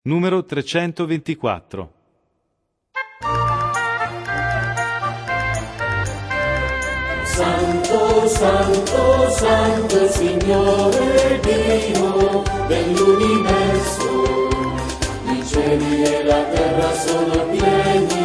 numero 324. Santo, santo, santo Signore Dio dell'universo, i cieli e la terra sono pieni